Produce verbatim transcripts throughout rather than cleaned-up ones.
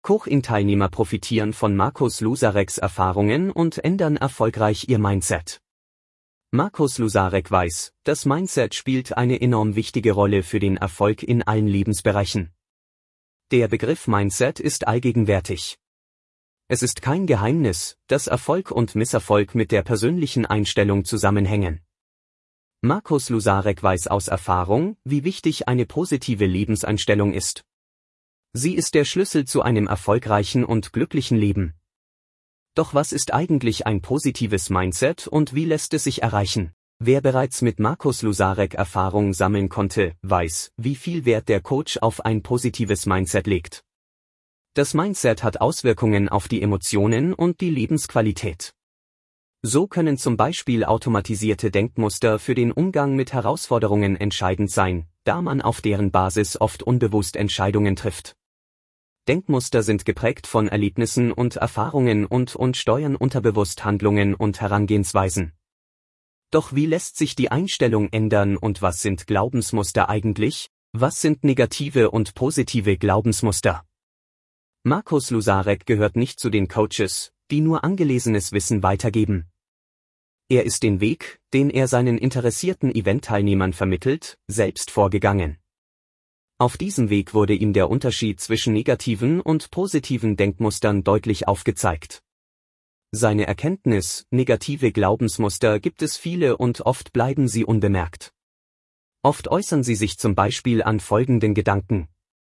Coaching-Teilnehmer profitieren von Marcus Luzareks Erfahrungen und ändern erfolgreich ihr Mindset. Marcus Luzarek weiß, das Mindset spielt eine enorm wichtige Rolle für den Erfolg in allen Lebensbereichen. Der Begriff Mindset ist allgegenwärtig. Es ist kein Geheimnis, dass Erfolg und Misserfolg mit der persönlichen Einstellung zusammenhängen. Marcus Luzarek weiß aus Erfahrung, wie wichtig eine positive Lebenseinstellung ist. Sie ist der Schlüssel zu einem erfolgreichen und glücklichen Leben. Doch was ist eigentlich ein positives Mindset und wie lässt es sich erreichen? Wer bereits mit Marcus Luzarek Erfahrung sammeln konnte, weiß, wie viel Wert der Coach auf ein positives Mindset legt. Das Mindset hat Auswirkungen auf die Emotionen und die Lebensqualität. So können zum Beispiel automatisierte Denkmuster für den Umgang mit Herausforderungen entscheidend sein, da man auf deren Basis oft unbewusst Entscheidungen trifft. Denkmuster sind geprägt von Erlebnissen und Erfahrungen und, und steuern unterbewusst Handlungen und Herangehensweisen. Doch wie lässt sich die Einstellung ändern und was sind Glaubensmuster eigentlich? Was sind negative und positive Glaubensmuster? Marcus Luzarek gehört nicht zu den Coaches, die nur angelesenes Wissen weitergeben. Er ist den Weg, den er seinen interessierten Eventteilnehmern vermittelt, selbst vorgegangen. Auf diesem Weg wurde ihm der Unterschied zwischen negativen und positiven Denkmustern deutlich aufgezeigt. Seine Erkenntnis, negative Glaubensmuster gibt es viele und oft bleiben sie unbemerkt. Oft äußern sie sich zum Beispiel an folgenden Gedanken.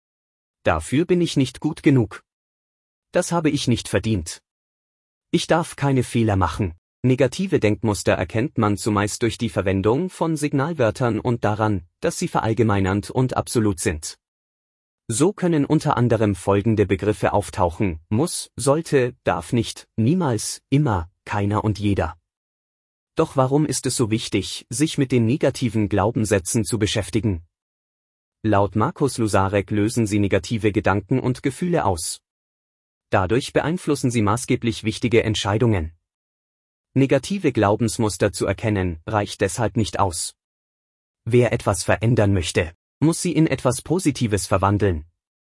Dafür bin ich nicht gut genug. Das habe ich nicht verdient. Ich darf keine Fehler machen. Negative Denkmuster erkennt man zumeist durch die Verwendung von Signalwörtern und daran, dass sie verallgemeinernd und absolut sind. So können unter anderem folgende Begriffe auftauchen: muss, sollte, darf nicht, niemals, immer, keiner und jeder. Doch warum ist es so wichtig, sich mit den negativen Glaubenssätzen zu beschäftigen? Laut Marcus Luzarek lösen sie negative Gedanken und Gefühle aus. Dadurch beeinflussen sie maßgeblich wichtige Entscheidungen. Negative Glaubensmuster zu erkennen, reicht deshalb nicht aus. Wer etwas verändern möchte, muss sie in etwas Positives verwandeln.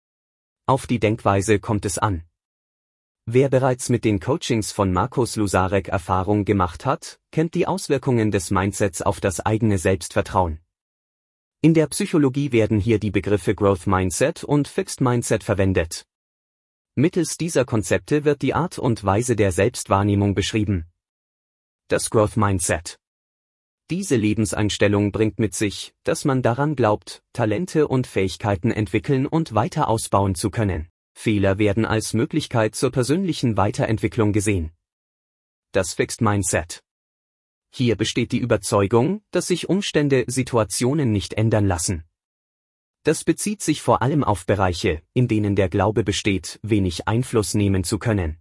Auf die Denkweise kommt es an. Wer bereits mit den Coachings von Marcus Luzarek Erfahrung gemacht hat, kennt die Auswirkungen des Mindsets auf das eigene Selbstvertrauen. In der Psychologie werden hier die Begriffe Growth Mindset und Fixed Mindset verwendet. Mittels dieser Konzepte wird die Art und Weise der Selbstwahrnehmung beschrieben. Das Growth Mindset. Diese Lebenseinstellung bringt mit sich, dass man daran glaubt, Talente und Fähigkeiten entwickeln und weiter ausbauen zu können. Fehler werden als Möglichkeit zur persönlichen Weiterentwicklung gesehen. Das Fixed Mindset. Hier besteht die Überzeugung, dass sich Umstände, Situationen nicht ändern lassen. Das bezieht sich vor allem auf Bereiche, in denen der Glaube besteht, wenig Einfluss nehmen zu können.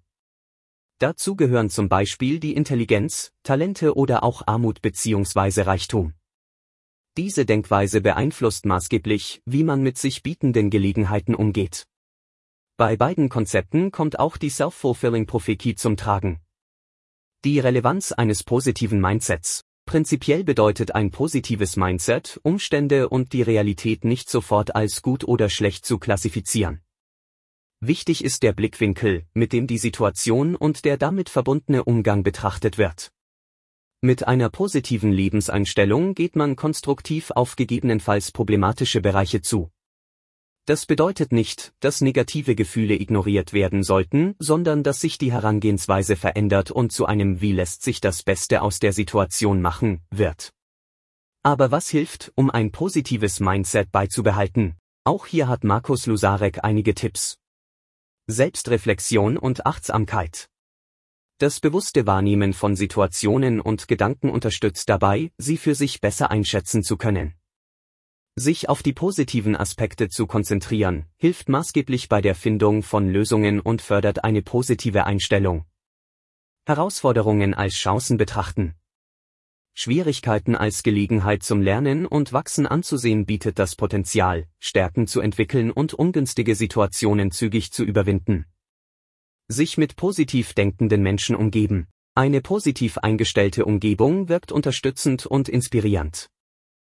Dazu gehören zum Beispiel die Intelligenz, Talente oder auch Armut bzw. Reichtum. Diese Denkweise beeinflusst maßgeblich, wie man mit sich bietenden Gelegenheiten umgeht. Bei beiden Konzepten kommt auch die Self-Fulfilling Prophecy zum Tragen. Die Relevanz eines positiven Mindsets. Prinzipiell bedeutet ein positives Mindset, Umstände und die Realität nicht sofort als gut oder schlecht zu klassifizieren. Wichtig ist der Blickwinkel, mit dem die Situation und der damit verbundene Umgang betrachtet wird. Mit einer positiven Lebenseinstellung geht man konstruktiv auf gegebenenfalls problematische Bereiche zu. Das bedeutet nicht, dass negative Gefühle ignoriert werden sollten, sondern dass sich die Herangehensweise verändert und zu einem "Wie lässt sich das Beste aus der Situation machen" wird. Aber was hilft, um ein positives Mindset beizubehalten? Auch hier hat Marcus Luzarek einige Tipps. Selbstreflexion und Achtsamkeit. Das bewusste Wahrnehmen von Situationen und Gedanken unterstützt dabei, sie für sich besser einschätzen zu können. Sich auf die positiven Aspekte zu konzentrieren, hilft maßgeblich bei der Findung von Lösungen und fördert eine positive Einstellung. Herausforderungen als Chancen betrachten. Schwierigkeiten als Gelegenheit zum Lernen und Wachsen anzusehen bietet das Potenzial, Stärken zu entwickeln und ungünstige Situationen zügig zu überwinden. Sich mit positiv denkenden Menschen umgeben. Eine positiv eingestellte Umgebung wirkt unterstützend und inspirierend.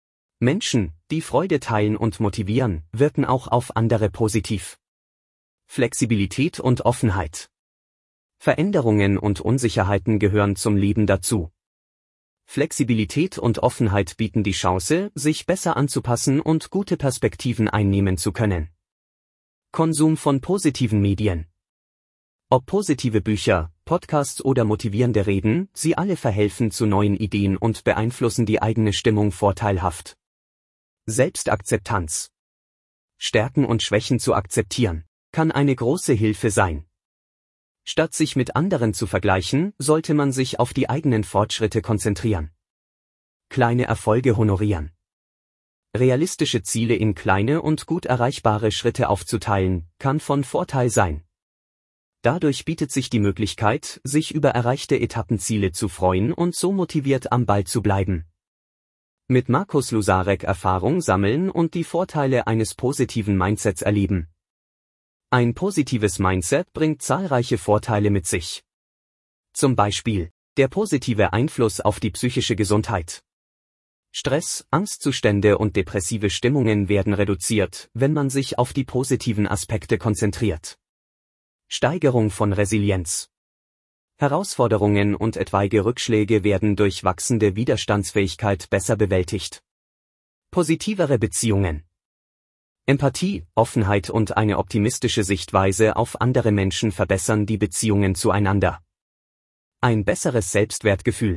Menschen, die Freude teilen und motivieren, wirken auch auf andere positiv. Flexibilität und Offenheit. Veränderungen und Unsicherheiten gehören zum Leben dazu. Flexibilität und Offenheit bieten die Chance, sich besser anzupassen und gute Perspektiven einnehmen zu können. Konsum von positiven Medien. Ob positive Bücher, Podcasts oder motivierende Reden, sie alle verhelfen zu neuen Ideen und beeinflussen die eigene Stimmung vorteilhaft. Selbstakzeptanz. Stärken und Schwächen zu akzeptieren, kann eine große Hilfe sein. Statt sich mit anderen zu vergleichen, sollte man sich auf die eigenen Fortschritte konzentrieren. Kleine Erfolge honorieren. Realistische Ziele in kleine und gut erreichbare Schritte aufzuteilen, kann von Vorteil sein. Dadurch bietet sich die Möglichkeit, sich über erreichte Etappenziele zu freuen und so motiviert am Ball zu bleiben. Mit Marco Sluzarek Erfahrung sammeln und die Vorteile eines positiven Mindsets erleben. Ein positives Mindset bringt zahlreiche Vorteile mit sich. Zum Beispiel, der positive Einfluss auf die psychische Gesundheit. Stress, Angstzustände und depressive Stimmungen werden reduziert, wenn man sich auf die positiven Aspekte konzentriert. Steigerung von Resilienz. Herausforderungen und etwaige Rückschläge werden durch wachsende Widerstandsfähigkeit besser bewältigt. Positivere Beziehungen. Empathie, Offenheit und eine optimistische Sichtweise auf andere Menschen verbessern die Beziehungen zueinander. Ein besseres Selbstwertgefühl.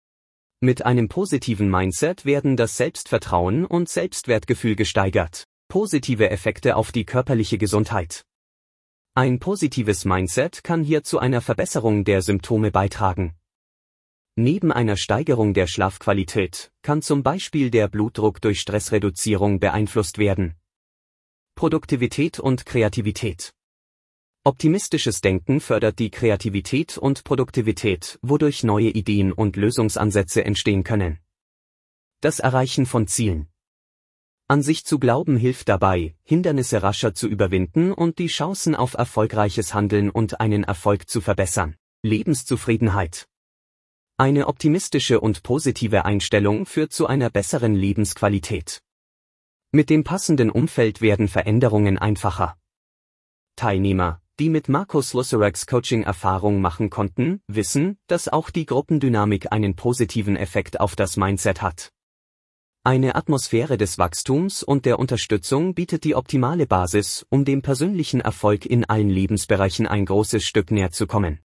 Mit einem positiven Mindset werden das Selbstvertrauen und Selbstwertgefühl gesteigert. Positive Effekte auf die körperliche Gesundheit. Ein positives Mindset kann hier zu einer Verbesserung der Symptome beitragen. Neben einer Steigerung der Schlafqualität kann zum Beispiel der Blutdruck durch Stressreduzierung beeinflusst werden. Produktivität und Kreativität. Optimistisches Denken fördert die Kreativität und Produktivität, wodurch neue Ideen und Lösungsansätze entstehen können. Das Erreichen von Zielen. An sich zu glauben hilft dabei, Hindernisse rascher zu überwinden und die Chancen auf erfolgreiches Handeln und einen Erfolg zu verbessern. Lebenszufriedenheit. Eine optimistische und positive Einstellung führt zu einer besseren Lebensqualität. Mit dem passenden Umfeld werden Veränderungen einfacher. Teilnehmer, die mit Marco Sluzarek's Coaching Erfahrung machen konnten, wissen, dass auch die Gruppendynamik einen positiven Effekt auf das Mindset hat. Eine Atmosphäre des Wachstums und der Unterstützung bietet die optimale Basis, um dem persönlichen Erfolg in allen Lebensbereichen ein großes Stück näher zu kommen.